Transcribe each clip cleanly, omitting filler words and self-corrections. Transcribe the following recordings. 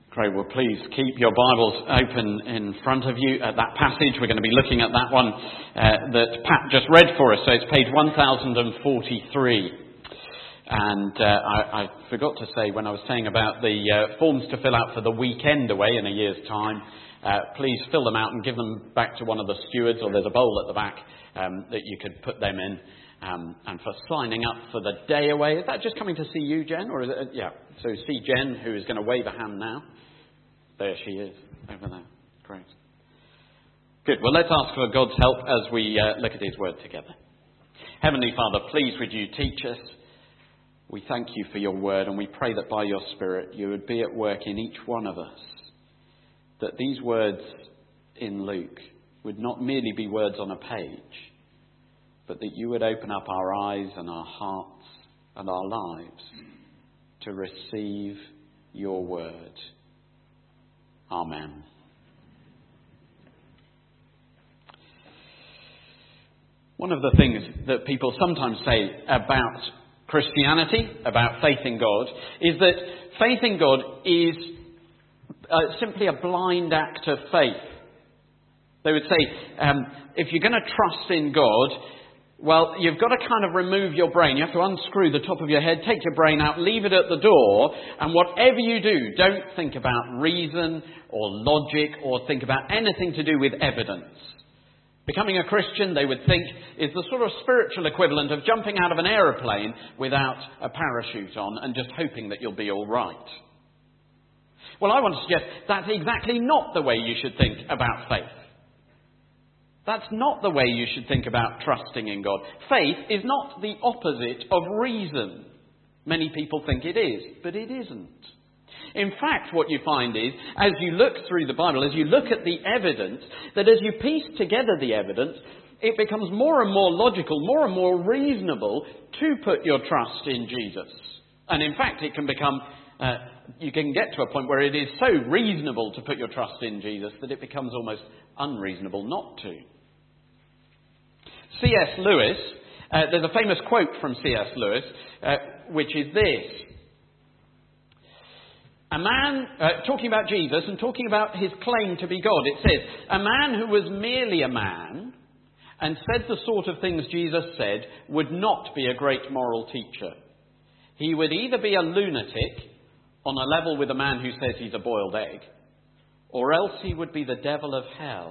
Great. Well, please keep your Bibles open in front of you at that passage. We're going to be looking at that one that Pat just read for us. So it's page 1043. And I forgot to say when I was saying about the forms to fill out for the weekend away in a year's time, please fill them out and give them back to one of the stewards, or there's a bowl at the back that you could put them in. And for signing up for the day away, is that just coming to see you, Jen? Or is it, yeah, so see Jen, who is going to wave a hand now. There she is, over there. Great. Good. Well, let's ask for God's help as we look at his word together. Heavenly Father, please would you teach us. We thank you for your word, and we pray that by your Spirit you would be at work in each one of us. That these words in Luke would not merely be words on a page, but that you would open up our eyes and our hearts and our lives to receive your word. Amen. One of the things that people sometimes say about Christianity, about faith in God, is that faith in God is simply a blind act of faith. They would say, if you're going to trust in God, well, you've got to kind of remove your brain. You have to unscrew the top of your head, take your brain out, leave it at the door, and whatever you do, don't think about reason or logic or think about anything to do with evidence. Becoming a Christian, they would think, is the sort of spiritual equivalent of jumping out of an aeroplane without a parachute on and just hoping that you'll be all right. Well, I want to suggest that's exactly not the way you should think about faith. That's not the way you should think about trusting in God. Faith is not the opposite of reason. Many people think it is, but it isn't. In fact, what you find is, as you look through the Bible, as you look at the evidence, that as you piece together the evidence, it becomes more and more logical, more and more reasonable to put your trust in Jesus. And in fact, it can become, you can get to a point where it is so reasonable to put your trust in Jesus that it becomes almost unreasonable not to. C.S. Lewis, there's a famous quote from C.S. Lewis, which is this. A man, talking about Jesus and talking about his claim to be God, it says, a man who was merely a man and said the sort of things Jesus said would not be a great moral teacher. He would either be a lunatic on a level with a man who says he's a boiled egg, or else he would be the devil of hell.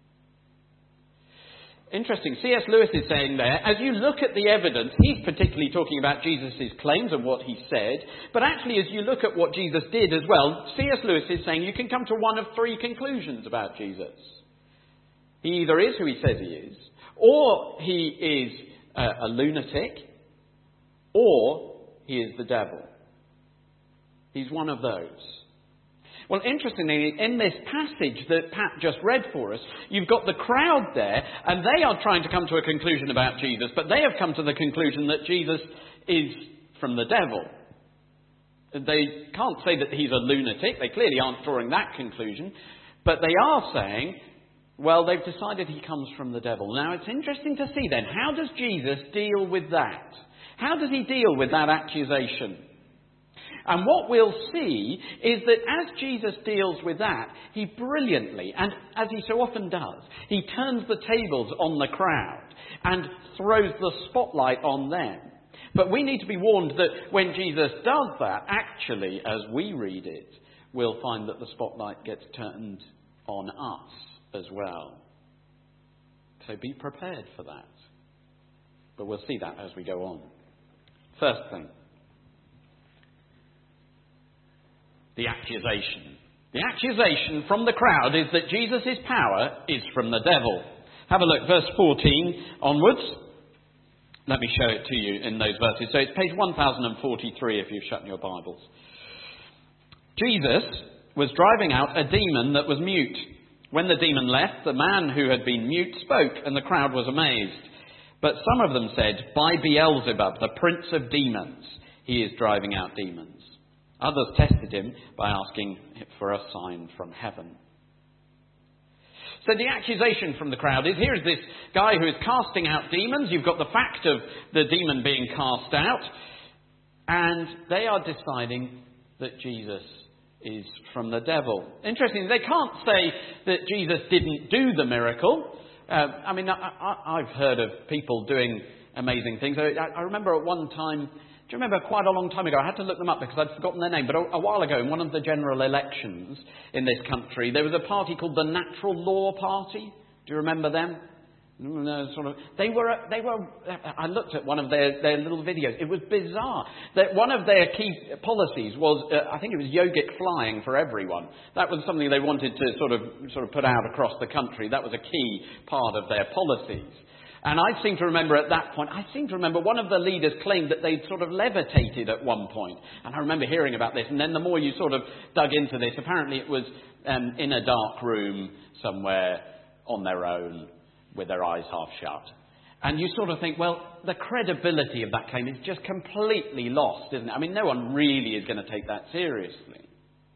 Interesting. C.S. Lewis is saying there, as you look at the evidence, he's particularly talking about Jesus' claims and what he said, but actually as you look at what Jesus did as well, C.S. Lewis is saying you can come to one of three conclusions about Jesus. He either is who he says he is, or he is a lunatic, or he is the devil. He's one of those. Well, interestingly, in this passage that Pat just read for us, you've got the crowd there, and they are trying to come to a conclusion about Jesus, but they have come to the conclusion that Jesus is from the devil. They can't say that he's a lunatic. They clearly aren't drawing that conclusion. But they are saying, well, they've decided he comes from the devil. Now, it's interesting to see then, how does Jesus deal with that? How does he deal with that accusation? And what we'll see is that as Jesus deals with that, he brilliantly, and as he so often does, he turns the tables on the crowd and throws the spotlight on them. But we need to be warned that when Jesus does that, actually, as we read it, we'll find that the spotlight gets turned on us as well. So be prepared for that. But we'll see that as we go on. First thing. The accusation. The accusation from the crowd is that Jesus' power is from the devil. Have a look, verse 14 onwards. Let me show it to you in those verses. So it's page 1043 if you've shut your Bibles. Jesus was driving out a demon that was mute. When the demon left, the man who had been mute spoke, and the crowd was amazed. But some of them said, by Beelzebub, the prince of demons, he is driving out demons. Others tested him by asking for a sign from heaven. So the accusation from the crowd is, here's this guy who is casting out demons. You've got the fact of the demon being cast out. And they are deciding that Jesus is from the devil. Interesting, they can't say that Jesus didn't do the miracle. I've heard of people doing amazing things. I remember at one time, do you remember quite a long time ago, I had to look them up because I'd forgotten their name, but a while ago in one of the general elections in this country, there was a party called the Natural Law Party. Do you remember them? They were. I looked at one of their little videos. It was bizarre. That one of their key policies was, I think it was yogic flying for everyone. That was something they wanted to sort of put out across the country. That was a key part of their policies. And I seem to remember at that point, one of the leaders claimed that they'd sort of levitated at one point. And I remember hearing about this. And then the more you sort of dug into this, apparently it was in a dark room somewhere on their own, with their eyes half shut. And you sort of think, well, the credibility of that claim is just completely lost, isn't it? I mean, no one really is going to take that seriously.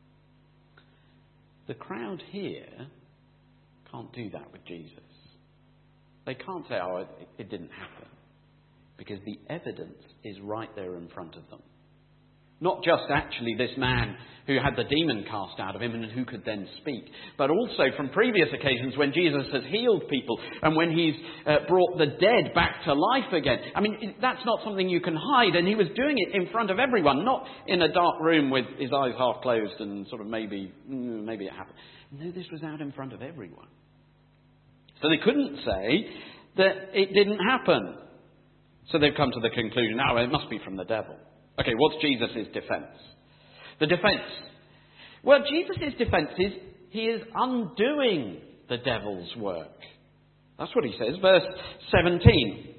The crowd here can't do that with Jesus. They can't say, oh, it didn't happen. Because the evidence is right there in front of them. Not just actually this man who had the demon cast out of him and who could then speak, but also from previous occasions when Jesus has healed people and when he's brought the dead back to life again. I mean, that's not something you can hide, and he was doing it in front of everyone, not in a dark room with his eyes half closed and sort of maybe it happened. No, this was out in front of everyone. So they couldn't say that it didn't happen. So they've come to the conclusion, oh, it must be from the devil. Okay, what's Jesus' defence? The defence. Well, Jesus' defence is he is undoing the devil's work. That's what he says. Verse 17.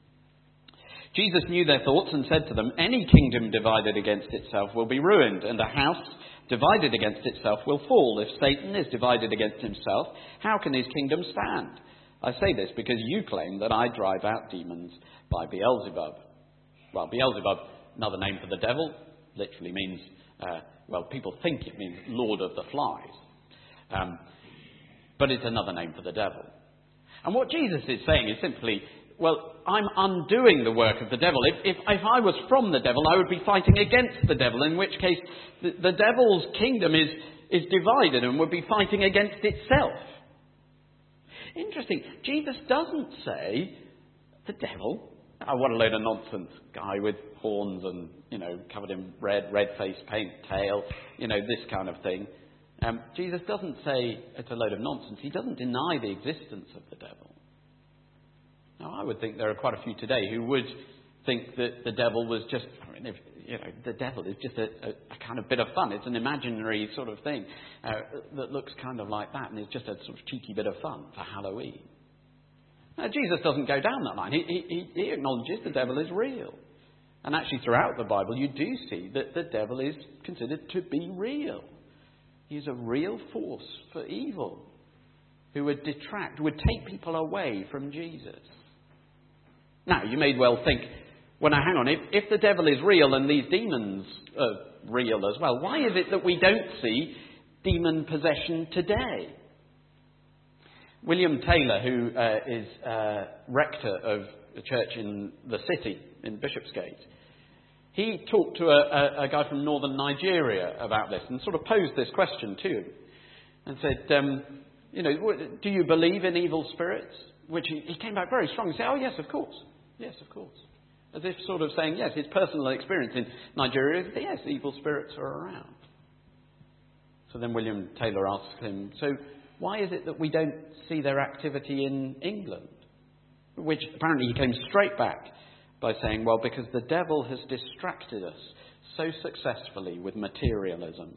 Jesus knew their thoughts and said to them, any kingdom divided against itself will be ruined, and a house divided against itself will fall. If Satan is divided against himself, how can his kingdom stand? I say this because you claim that I drive out demons by Beelzebub. Well, Beelzebub, another name for the devil, literally means, people think it means Lord of the Flies. But it's another name for the devil. And what Jesus is saying is simply, well, I'm undoing the work of the devil. If I was from the devil, I would be fighting against the devil, in which case the devil's kingdom is divided and would be fighting against itself. Interesting. Jesus doesn't say the devil, oh, what a load of nonsense, guy with horns and, covered in red face paint, tail, this kind of thing. Jesus doesn't say it's a load of nonsense. He doesn't deny the existence of the devil. Now, I would think there are quite a few today who would think that the devil was just, the devil is just a kind of bit of fun. It's an imaginary sort of thing that looks kind of like that, and it's just a sort of cheeky bit of fun for Halloween. Now, Jesus doesn't go down that line. He acknowledges the devil is real. And actually, throughout the Bible, you do see that the devil is considered to be real. He's a real force for evil who would take people away from Jesus. Now, you may well think, well, now, hang on, if the devil is real and these demons are real as well, why is it that we don't see demon possession today? William Taylor, who is rector of a church in the city, in Bishopsgate, he talked to a guy from northern Nigeria about this and sort of posed this question to him and said, do you believe in evil spirits? Which he came back very strong and said, oh, yes, of course. Yes, of course. As if sort of saying, yes, his personal experience in Nigeria is, yes, evil spirits are around. So then William Taylor asked him, so why is it that we don't see their activity in England? Which apparently he came straight back by saying, well, because the devil has distracted us so successfully with materialism.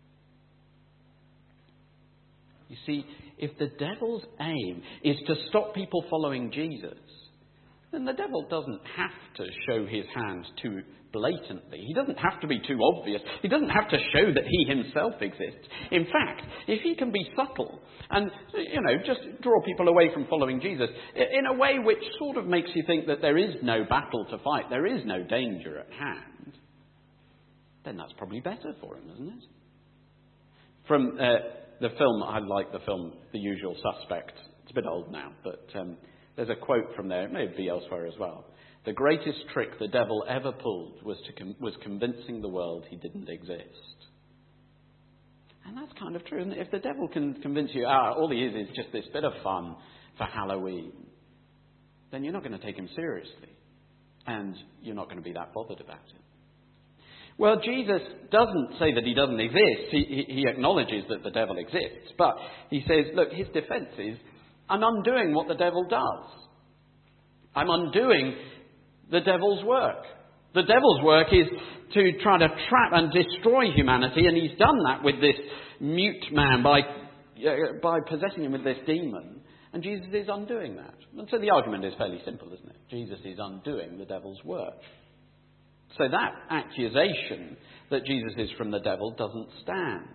You see, if the devil's aim is to stop people following Jesus, then the devil doesn't have to show his hand too blatantly. He doesn't have to be too obvious. He doesn't have to show that he himself exists. In fact, if he can be subtle and, just draw people away from following Jesus in a way which sort of makes you think that there is no battle to fight, there is no danger at hand, then that's probably better for him, isn't it? From the film, I like the film The Usual Suspects. It's a bit old now, but there's a quote from there. It may be elsewhere as well. The greatest trick the devil ever pulled was convincing the world he didn't exist. And that's kind of true. And if the devil can convince you, all he is just this bit of fun for Halloween, then you're not going to take him seriously. And you're not going to be that bothered about it. Well, Jesus doesn't say that he doesn't exist. He acknowledges that the devil exists. But he says, look, his defense is, I'm undoing what the devil does. I'm undoing the devil's work. The devil's work is to try to trap and destroy humanity, and he's done that with this mute man by possessing him with this demon. And Jesus is undoing that. And so the argument is fairly simple, isn't it? Jesus is undoing the devil's work. So that accusation that Jesus is from the devil doesn't stand.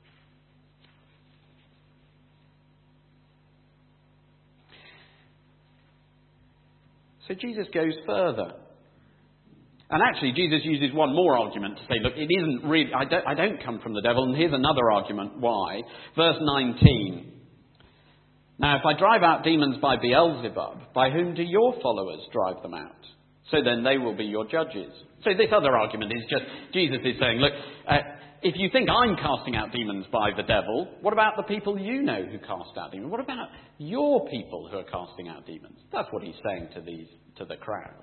So Jesus goes further. And actually, Jesus uses one more argument to say, look, it isn't really, I don't come from the devil. And here's another argument why. Verse 19. Now, if I drive out demons by Beelzebub, by whom do your followers drive them out? So then they will be your judges. So this other argument is just, Jesus is saying, look, if you think I'm casting out demons by the devil, what about the people you know who cast out demons? What about your people who are casting out demons? That's what he's saying to the crowd.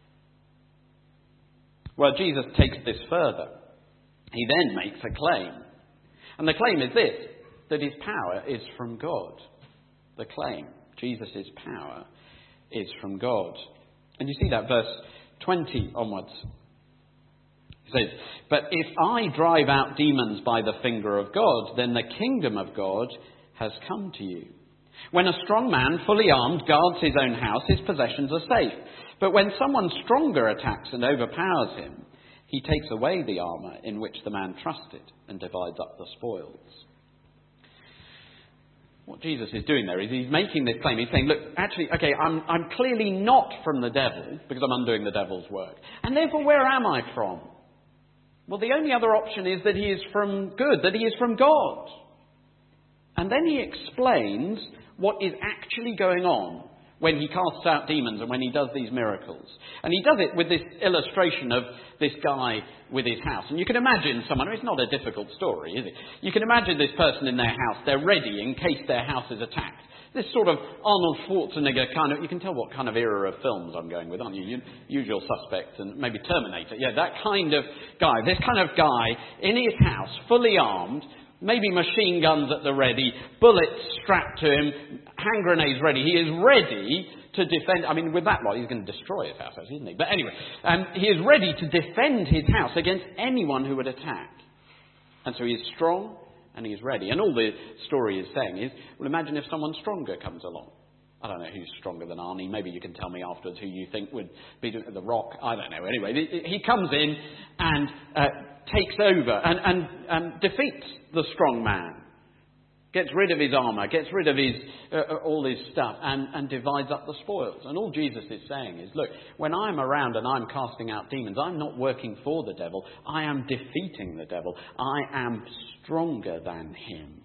Well, Jesus takes this further. He then makes a claim. And the claim is this, that his power is from God. The claim, Jesus' power is from God. And you see that verse 20 onwards. He says, but if I drive out demons by the finger of God, then the kingdom of God has come to you. When a strong man, fully armed, guards his own house, his possessions are safe. But when someone stronger attacks and overpowers him, he takes away the armour in which the man trusted and divides up the spoils. What Jesus is doing there is he's making this claim. He's saying, look, actually, okay, I'm clearly not from the devil because I'm undoing the devil's work. And therefore, where am I from? Well, the only other option is that he is from good, that he is from God. And then he explains what is actually going on when he casts out demons and when he does these miracles. And he does it with this illustration of this guy with his house. And you can imagine someone, it's not a difficult story, is it? You can imagine this person in their house, they're ready in case their house is attacked. This sort of Arnold Schwarzenegger kind of, you can tell what kind of era of films I'm going with, aren't you? Usual Suspects and maybe Terminator. Yeah, that kind of guy. This kind of guy in his house, fully armed, maybe machine guns at the ready, bullets strapped to him, hand grenades ready. He is ready to defend. I mean, with that lot, he's going to destroy his house, isn't he? But anyway, he is ready to defend his house against anyone who would attack. And so he is strong and he is ready. And all the story is saying is, well, imagine if someone stronger comes along. I don't know who's stronger than Arnie. Maybe you can tell me afterwards who you think would be The Rock. I don't know. Anyway, he comes in and takes over and defeats the strong man. Gets rid of his armour, gets rid of his all his stuff and divides up the spoils. And all Jesus is saying is, look, when I'm around and I'm casting out demons, I'm not working for the devil. I am defeating the devil. I am stronger than him.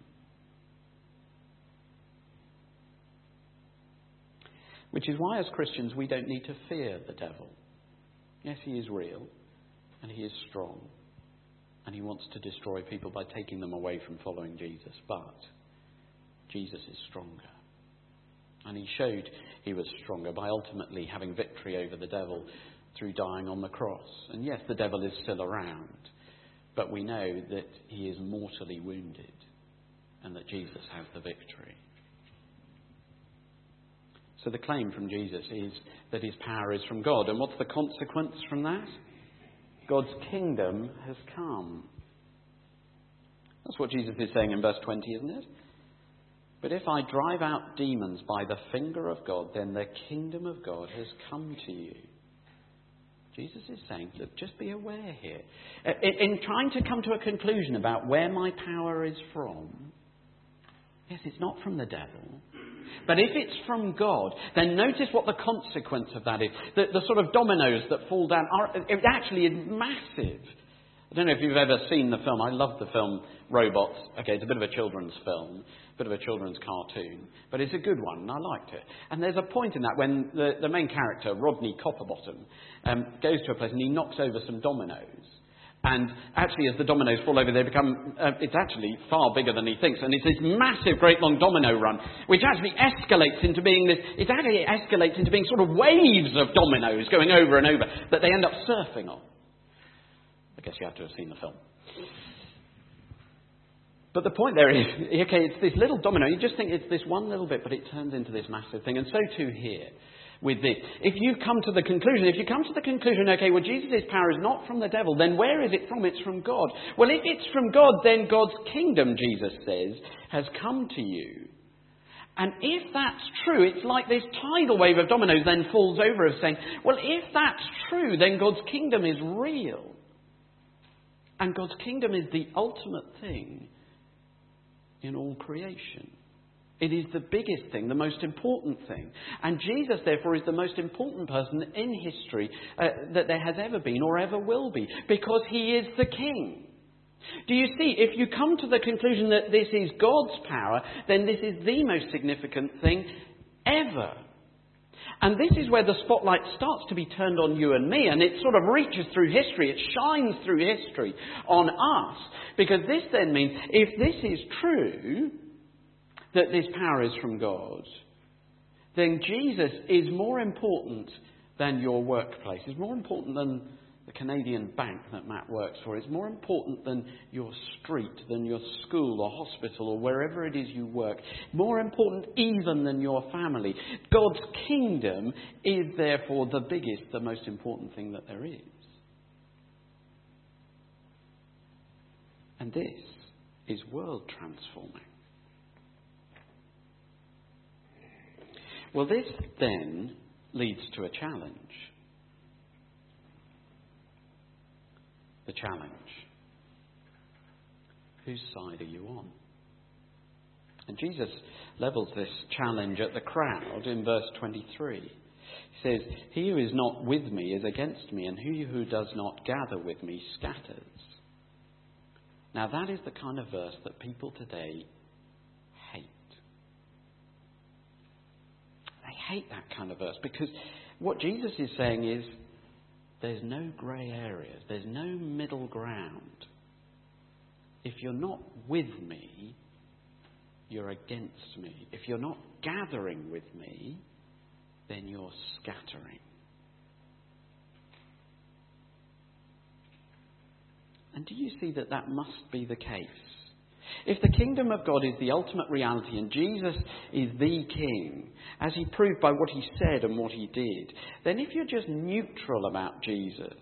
Which is why, as Christians, we don't need to fear the devil. Yes, he is real, and he is strong, and he wants to destroy people by taking them away from following Jesus. But Jesus is stronger. And he showed he was stronger by ultimately having victory over the devil through dying on the cross. And yes, the devil is still around, but we know that he is mortally wounded and that Jesus has the victory. So the claim from Jesus is that his power is from God. And what's the consequence from that? God's kingdom has come. That's what Jesus is saying in verse 20, isn't it? But if I drive out demons by the finger of God, then the kingdom of God has come to you. Jesus is saying, look, just be aware here. In trying to come to a conclusion about where my power is from, yes, it's not from the devil. But if it's from God, then notice what the consequence of that is. The sort of dominoes that fall down, it actually is massive. I don't know if you've ever seen the film. I love the film Robots. Okay, it's a bit of a children's film, a bit of a children's cartoon. But it's a good one, and I liked it. And there's a point in that when the main character, Rodney Copperbottom, goes to a place and he knocks over some dominoes. And actually, as the dominoes fall over, they become, it's actually far bigger than he thinks. And it's this massive, great long domino run, which actually escalates into being sort of waves of dominoes going over and over that they end up surfing on. I guess you have to have seen the film. But the point there is, okay, it's this little domino. You just think it's this one little bit, but it turns into this massive thing. And so too here. With this. If you come to the conclusion, okay, well, Jesus' power is not from the devil, then where is it from? It's from God. Well, if it's from God, then God's kingdom, Jesus says, has come to you. And if that's true, it's like this tidal wave of dominoes then falls over us saying, well, if that's true, then God's kingdom is real. And God's kingdom is the ultimate thing in all creation. It is the biggest thing, the most important thing. And Jesus, therefore, is the most important person in history that there has ever been or ever will be, because he is the king. Do you see, if you come to the conclusion that this is God's power, then this is the most significant thing ever. And this is where the spotlight starts to be turned on you and me, and it sort of reaches through history, it shines through history on us. Because this then means, if this is true, that this power is from God, then Jesus is more important than your workplace. Is more important than the Canadian bank that Matt works for. It's more important than your street, than your school or hospital or wherever it is you work. More important even than your family. God's kingdom is therefore the biggest, the most important thing that there is. And this is world transforming. Well, this then leads to a challenge. The challenge. Whose side are you on? And Jesus levels this challenge at the crowd in verse 23. He says, "He who is not with me is against me, and he who does not gather with me scatters." Now that is the kind of verse that people today hate. Hate that kind of verse, because what Jesus is saying is there's no grey areas, there's no middle ground. If you're not with me, you're against me. If you're not gathering with me, then you're scattering. And do you see that that must be the case? If the kingdom of God is the ultimate reality and Jesus is the king, as he proved by what he said and what he did, then if you're just neutral about Jesus,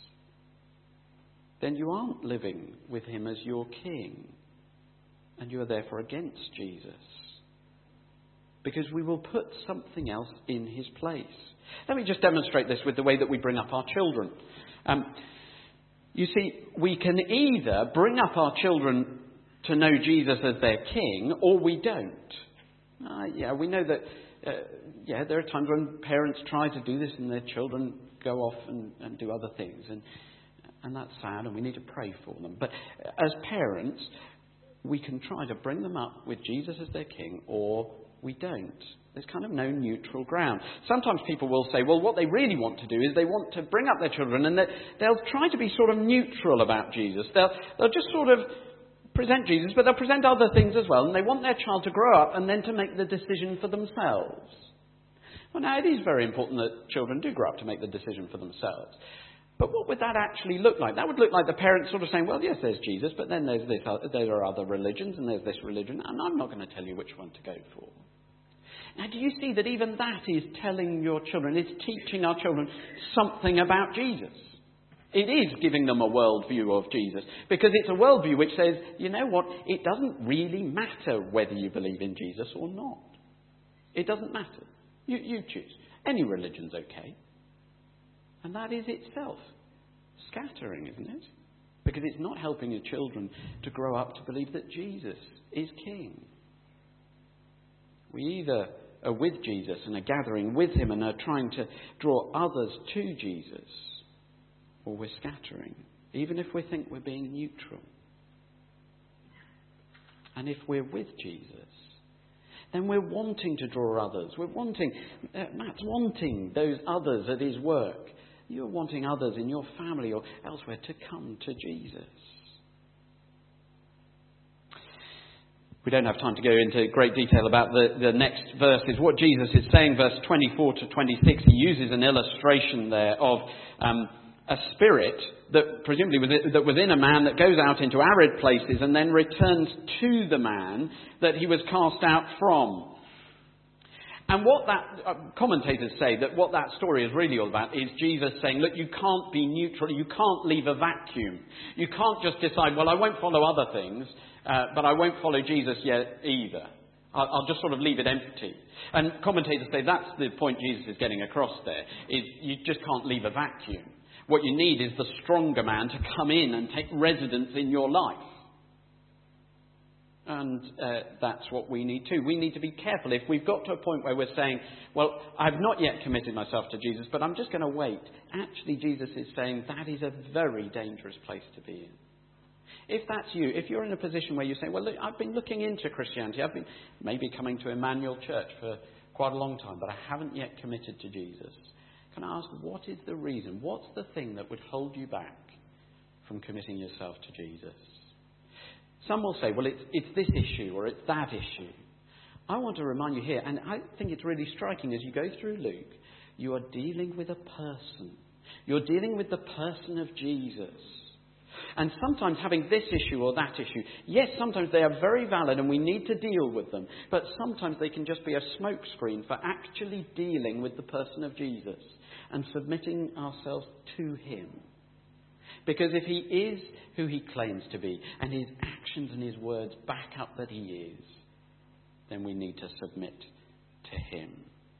then you aren't living with him as your king. And you are therefore against Jesus. Because we will put something else in his place. Let me just demonstrate this with the way that we bring up our children. You see, we can either bring up our children to know Jesus as their king, or we don't. We know that, there are times when parents try to do this and their children go off and do other things. And that's sad, and we need to pray for them. But as parents, we can try to bring them up with Jesus as their king, or we don't. There's kind of no neutral ground. Sometimes people will say, well, what they really want to do is they want to bring up their children, and they'll try to be sort of neutral about Jesus. They'll just sort of present Jesus, but they'll present other things as well, and they want their child to grow up and then to make the decision for themselves. Well, now, it is very important that children do grow up to make the decision for themselves. But what would that actually look like? That would look like the parents sort of saying, well, yes, there's Jesus, but then there are other religions, and there's this religion, and I'm not going to tell you which one to go for. Now, do you see that even that is telling your children, it's teaching our children something about Jesus? It is giving them a worldview of Jesus, because it's a worldview which says, you know what, it doesn't really matter whether you believe in Jesus or not. It doesn't matter. You choose. Any religion's okay. And that is itself scattering, isn't it? Because it's not helping your children to grow up to believe that Jesus is King. We either are with Jesus and are gathering with him and are trying to draw others to Jesus, or we're scattering, even if we think we're being neutral. And if we're with Jesus, then we're wanting to draw others. We're wanting, Matt's wanting those others at his work You're wanting others in your family or elsewhere to come to Jesus. We don't have time to go into great detail about the next verses. What Jesus is saying, verse 24 to 26, he uses an illustration there of a spirit that presumably was in a man that goes out into arid places and then returns to the man that he was cast out from. And what that commentators say that what that story is really all about is Jesus saying, look, you can't be neutral. You can't leave a vacuum. You can't just decide, well, I won't follow other things, but I won't follow Jesus yet either. I'll just sort of leave it empty. And commentators say that's the point Jesus is getting across there, is you just can't leave a vacuum. What you need is the stronger man to come in and take residence in your life. And that's what we need too. We need to be careful. If we've got to a point where we're saying, well, I've not yet committed myself to Jesus, but I'm just going to wait. Actually, Jesus is saying that is a very dangerous place to be in. If that's you, if you're in a position where you say, well, look, I've been looking into Christianity. I've been maybe coming to Emmanuel Church for quite a long time, but I haven't yet committed to Jesus. Can I ask, what is the reason? What's the thing that would hold you back from committing yourself to Jesus? Some will say, well, it's this issue or it's that issue. I want to remind you here, and I think it's really striking as you go through Luke, you are dealing with a person. You're dealing with the person of Jesus. And sometimes having this issue or that issue, yes, sometimes they are very valid and we need to deal with them. But sometimes they can just be a smokescreen for actually dealing with the person of Jesus and submitting ourselves to him. Because if he is who he claims to be, and his actions and his words back up that he is, then we need to submit to him.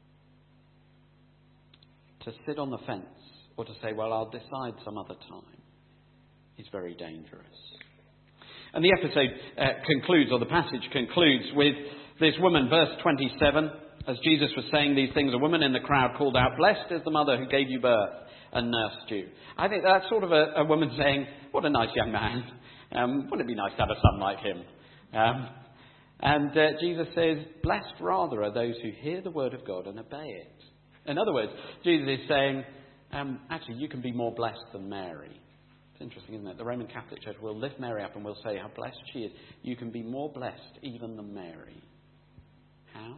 To sit on the fence or to say, well, I'll decide some other time, is very dangerous. And the episode concludes, or the passage concludes, with this woman, verse 27. As Jesus was saying these things, a woman in the crowd called out, "Blessed is the mother who gave you birth and nursed you." I think that's sort of a woman saying, what a nice young man. Wouldn't it be nice to have a son like him? And Jesus says, blessed rather are those who hear the word of God and obey it. In other words, Jesus is saying, actually, you can be more blessed than Mary. It's interesting, isn't it? The Roman Catholic Church will lift Mary up and will say how blessed she is. You can be more blessed even than Mary. How?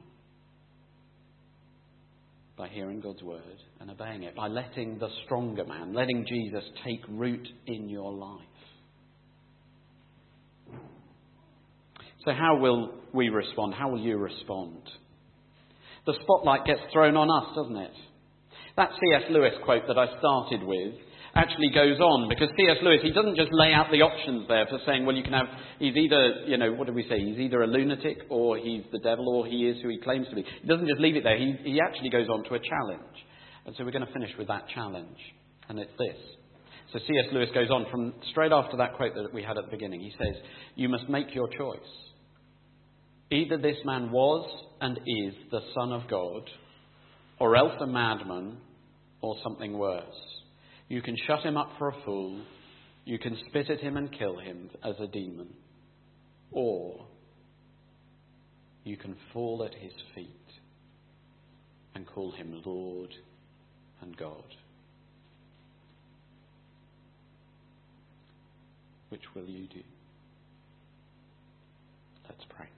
By hearing God's word and obeying it. By letting the stronger man, letting Jesus take root in your life. So how will we respond? How will you respond? The spotlight gets thrown on us, doesn't it? That C.S. Lewis quote that I started with actually goes on, because C.S. Lewis, he doesn't just lay out the options there for saying, well, you can have, he's either, what do we say, he's either a lunatic or he's the devil or he is who he claims to be. He doesn't just leave it there, he actually goes on to a challenge. And so we're going to finish with that challenge, and it's this. So C.S. Lewis goes on from straight after that quote that we had at the beginning. He says, you must make your choice. Either this man was and is the Son of God, or else a madman, or something worse. You can shut him up for a fool. You can spit at him and kill him as a demon. Or you can fall at his feet and call him Lord and God. Which will you do? Let's pray.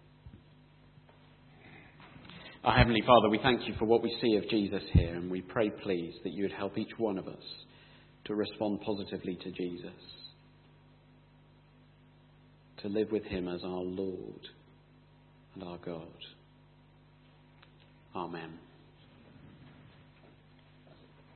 Our Heavenly Father, we thank you for what we see of Jesus here, and we pray, please, that you would help each one of us to respond positively to Jesus, to live with him as our Lord and our God. Amen.